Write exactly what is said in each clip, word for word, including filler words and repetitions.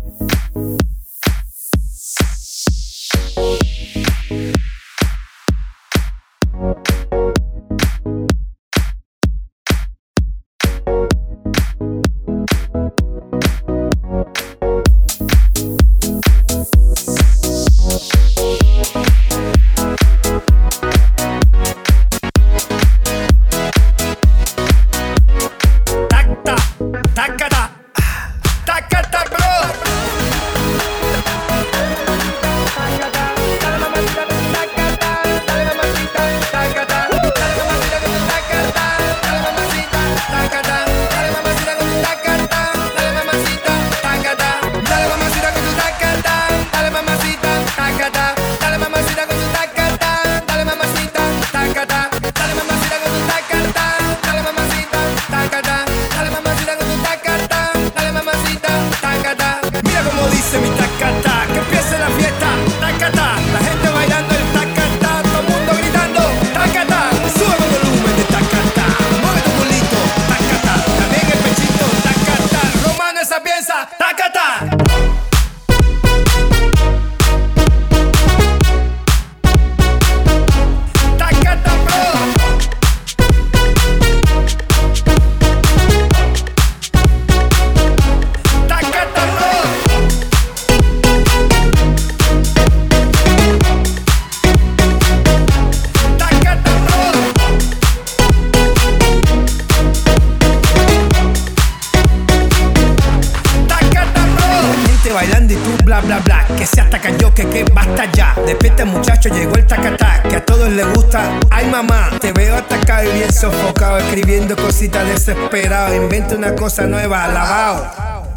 Bailando y tú bla bla bla, que se ataca yo, que que basta ya. Despierta muchacho, llegó el tacatá, que a todos les gusta. Ay mamá, te veo atacado y bien sofocado, escribiendo cositas desesperado. Inventa una cosa nueva, alabao.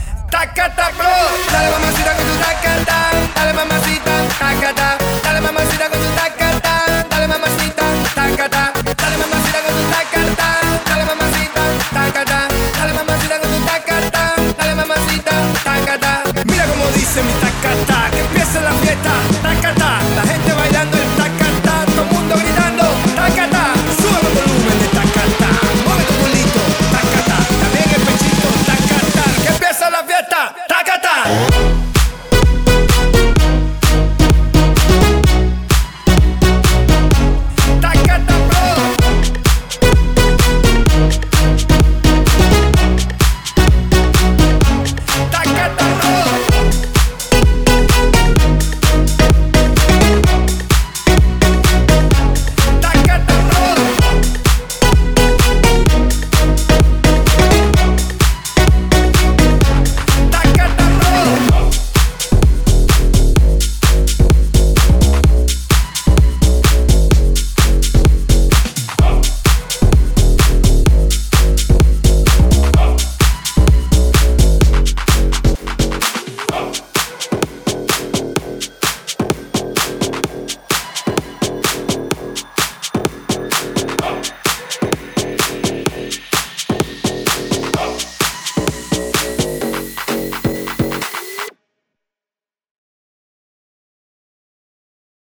Tacata bro, dale mamacita con tu tacata, dale mamacita, tacata, dale mamacita con tu tacata, dale mamacita, tacata, dale mamacita con tu tacata, dale mamacita, tacata, dale mamacita con tu tacata, dale mamacita, tacata. Mira como dice mi tacata, que empiece la fiesta, tacata, la gente bailando el tacata, todo el mundo gritando, tacata, sube el volumen de tacata, mueve tu culito, tacata, también el pechito, tacata, que empiece la fiesta, tacata.